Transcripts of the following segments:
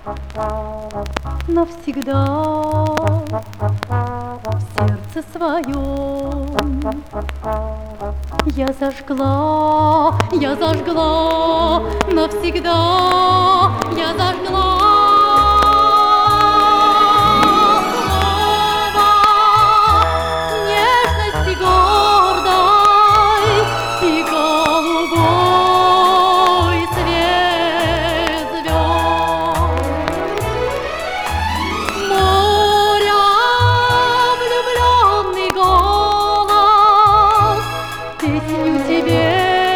навсегда в сердце своем. Я зажгла навсегда, я зажгла. Песню тебе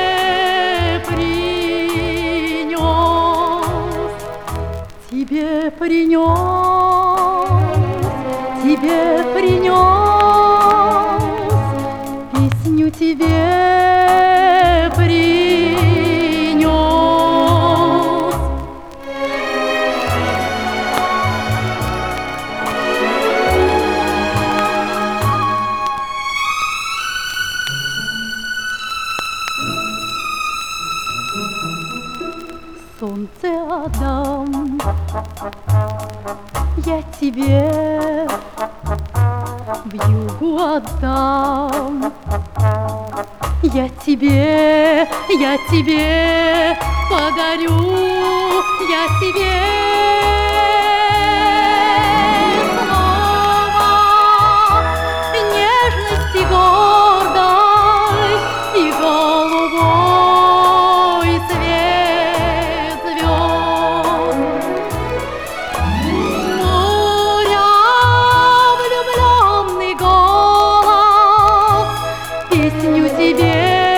принес, песню тебе принес. Солнце отдам я тебе, вьюгу отдам я тебе подарю, я тебе снова нежности гордой и голубой свет звезд. Моря влюбленный голос песню тебе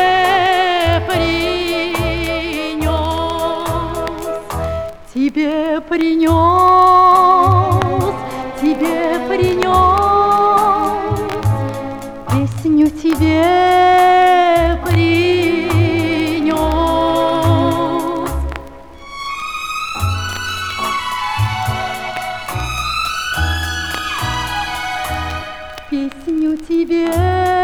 принес, песню тебе принес. Песню тебе